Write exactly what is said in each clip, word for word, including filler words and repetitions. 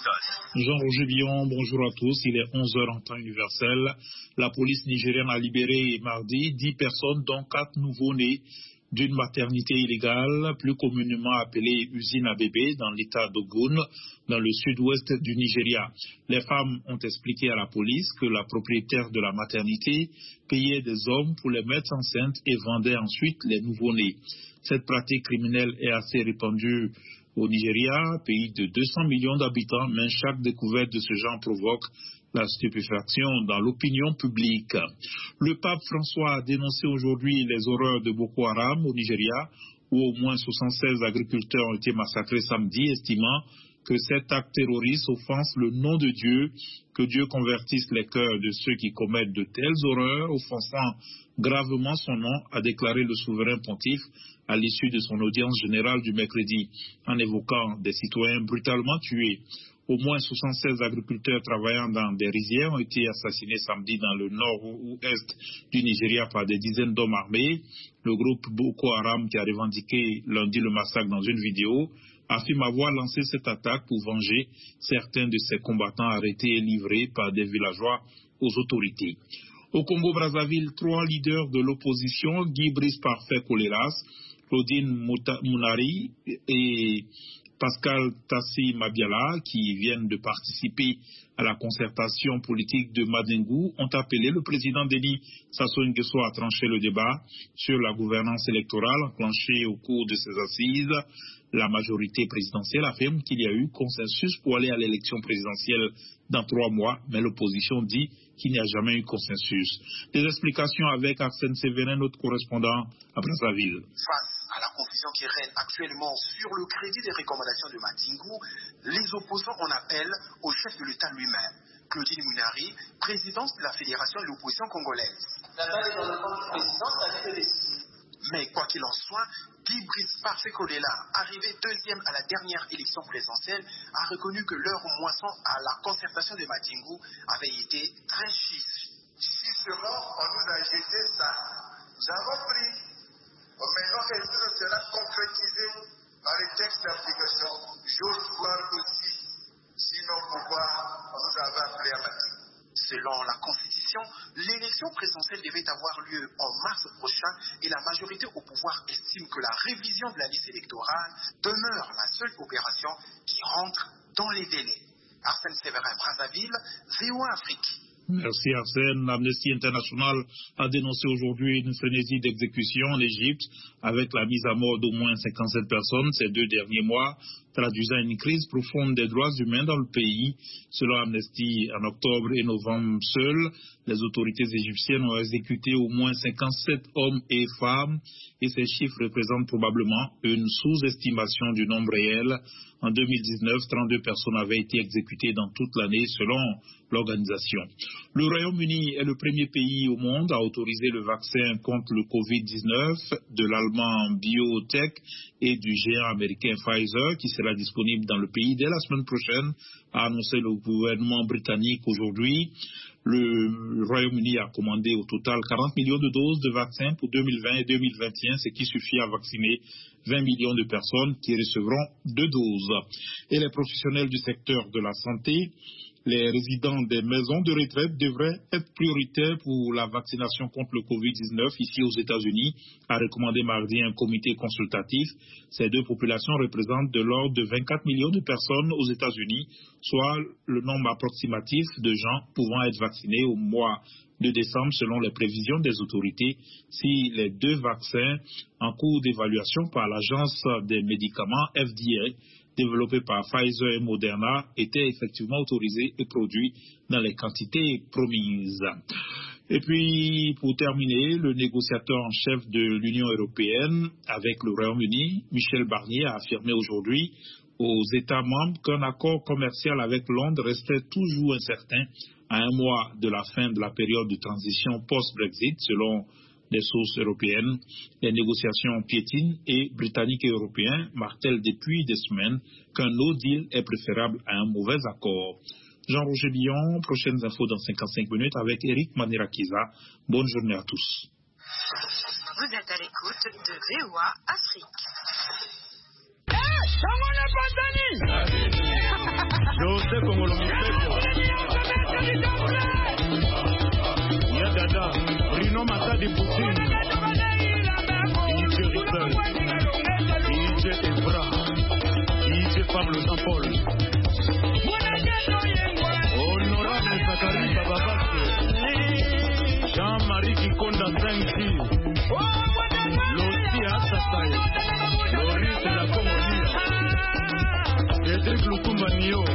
Jean-Roger Billon, bonjour à tous. Il est onze heures en temps universel. La police nigérienne a libéré mardi dix personnes, dont quatre nouveaux-nés d'une maternité illégale, plus communément appelée usine à bébés, dans l'état d'Ogun, dans le sud-ouest du Nigeria. Les femmes ont expliqué à la police que la propriétaire de la maternité payait des hommes pour les mettre enceintes et vendait ensuite les nouveaux-nés. Cette pratique criminelle est assez répandue au Nigeria, pays de deux cents millions d'habitants, mais chaque découverte de ce genre provoque la stupéfaction dans l'opinion publique. Le pape François a dénoncé aujourd'hui les horreurs de Boko Haram au Nigeria, où au moins soixante-seize agriculteurs ont été massacrés samedi, estimant que cet acte terroriste offense le nom de Dieu, que Dieu convertisse les cœurs de ceux qui commettent de telles horreurs, offensant gravement son nom, a déclaré le souverain pontife à l'issue de son audience générale du mercredi, en évoquant des citoyens brutalement tués. Au moins soixante-seize agriculteurs travaillant dans des rizières ont été assassinés samedi dans le nord-ouest du Nigeria par des dizaines d'hommes armés. Le groupe Boko Haram, qui a revendiqué lundi le massacre dans une vidéo, affirme avoir lancé cette attaque pour venger certains de ses combattants arrêtés et livrés par des villageois aux autorités. Au Congo-Brazzaville, trois leaders de l'opposition, Guy Brice Parfait Coléras, Claudine Mounari et Pascal Tassi Mabiala, qui viennent de participer à la concertation politique de Madingou, ont appelé le président Denis Sassou Nguesso à trancher le débat sur la gouvernance électorale enclenchée au cours de ces assises. La majorité présidentielle affirme qu'il y a eu consensus pour aller à l'élection présidentielle dans trois mois, mais l'opposition dit qu'il n'y a jamais eu consensus. Des explications avec Arsène Séverin, notre correspondant à Brazzaville. Face à la confusion qui règne actuellement sur le crédit des recommandations de Madingou, les opposants en appellent au chef de l'État lui-même, Claudine Mounari, présidente de la Fédération de l'opposition congolaise. La balle est dans le camp du président, ça lui de décider. Mais quoi qu'il en soit, Guy Brice Parfait Coléla, arrivé deuxième à la dernière élection présidentielle, a reconnu que leur moisson à la concertation de Madingou avait été très chiffre. Justement, on nous a jeté ça. Nous avons pris. Maintenant que tout sera concrétisé par les textes d'application, j'ose voir aussi, sinon pourquoi on nous avait appelé à Madingou. Selon la Constitution, l'élection présidentielle devait avoir lieu en mars prochain et la majorité au pouvoir estime que la révision de la liste électorale demeure la seule opération qui rentre dans les délais. Arsène Séverin, Brazzaville, V O A Afrique. Merci Arsène. Amnesty International a dénoncé aujourd'hui une frénésie d'exécution en Égypte avec la mise à mort d'au moins cinquante-sept personnes ces deux derniers mois, traduisant une crise profonde des droits humains dans le pays. Selon Amnesty, en octobre et novembre seuls, les autorités égyptiennes ont exécuté au moins cinquante-sept hommes et femmes et ces chiffres représentent probablement une sous-estimation du nombre réel. En deux mille dix-neuf, trente-deux personnes avaient été exécutées dans toute l'année selon l'organisation. Le Royaume-Uni est le premier pays au monde à autoriser le vaccin contre le covid dix-neuf de l'allemand BioNTech et du géant américain Pfizer qui sera disponible dans le pays dès la semaine prochaine, a annoncé le gouvernement britannique aujourd'hui. Le Royaume-Uni a commandé au total quarante millions de doses de vaccins pour deux mille vingt et deux mille vingt et un, ce qui suffit à vacciner vingt millions de personnes qui recevront deux doses. Et les professionnels du secteur de la santé, les résidents des maisons de retraite devraient être prioritaires pour la vaccination contre le covid dix-neuf ici aux États-Unis, a recommandé mardi un comité consultatif. Ces deux populations représentent de l'ordre de vingt-quatre millions de personnes aux États-Unis, soit le nombre approximatif de gens pouvant être vaccinés au mois de décembre selon les prévisions des autorités si les deux vaccins en cours d'évaluation par l'agence des médicaments F D A développés par Pfizer et Moderna étaient effectivement autorisés et produits dans les quantités promises. Et puis, pour terminer, le négociateur en chef de l'Union européenne avec le Royaume-Uni, Michel Barnier, a affirmé aujourd'hui aux États membres qu'un accord commercial avec Londres restait toujours incertain à un mois de la fin de la période de transition post-Brexit, selon les sources européennes. Les négociations piétinent et Britanniques et Européens martèlent depuis des semaines qu'un no deal est préférable à un mauvais accord. Jean-Roger Billon, prochaines infos dans cinquante-cinq minutes avec Eric Manirakiza. Bonne journée à tous. Vous êtes à l'écoute de V O A Afrique. Hey, José Kongolo Muteko, Yadada, Bruno Matadi Poutine, I J Rissel, I J Evra, I J Pablo Jean-Paul, Honorable Zachary Bababake, Jean-Marie Kikonda Senki, Loti Asasai, Loris La Congolia, Cédric Lukumba Nio,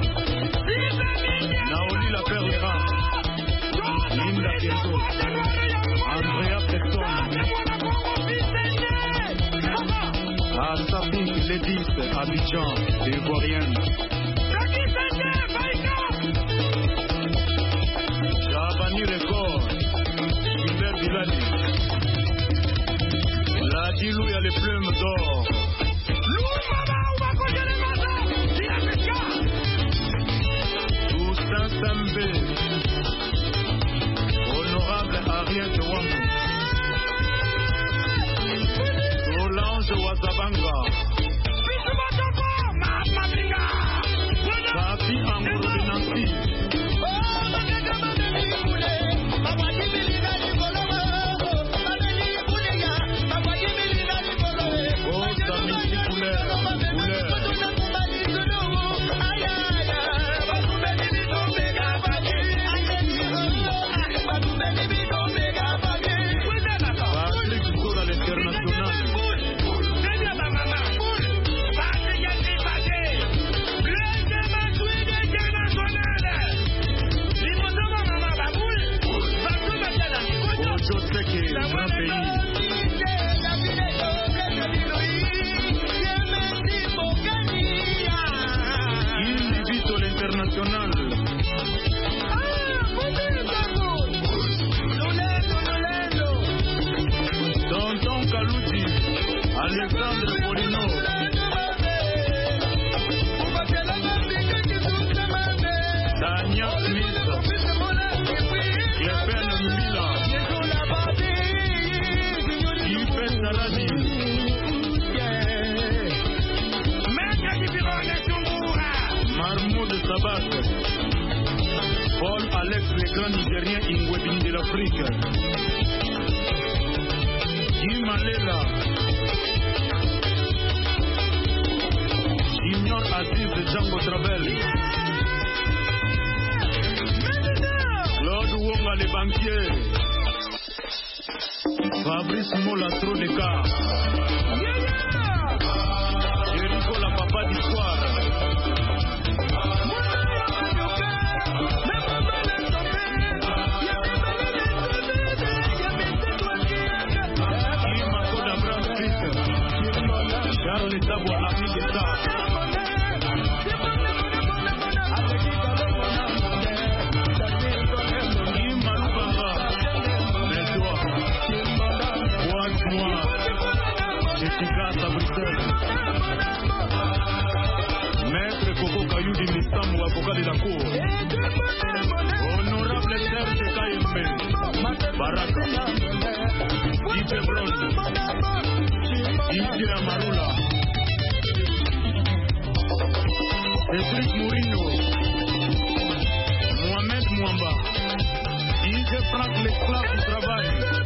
Naoli La Perlera, Linda Keto, Andrea Preston, Asafin Ledis, Abidjan, Ivoirienne, Chabani Record, Gilbert Bilali, La Dilou, il y a les plumes d'or. Toussaint Sambé, Honorable Ariel Wamou, Solange Wazabanga, Papi Angolo Benanti, Osa Misi Couleur, Couleur, Patrick Soura l'International, Ojo Seke, Grand Pays, Il Vito l'International, Tonton Kalouti, Alexandre Polino, Tania Smith, Clépin Mila, Yves Saladi, Marmoud Sabat, Paul Alex, les grands Nigériens Ingwebini de l'Afrique, Guy Malela, Junior Aziz Django Travel, Claude Wonga les banquiers, Fabrice Mola Troneka, Jericho la papa d'histoire, Makoda Brand Street, Charles Tabou ami d'État, Imalubanga, Médois, Boise Noir, Jessica à Bruxelles, Maître Coco Kayoudi Missamou, avocat de la Cour, Honorable Serge Kayembe, Baraka, Didier Bron, Didier Amarula, Cédric Mourinho, Mohamed Mouamba, Didier Franck l'esclave du travail,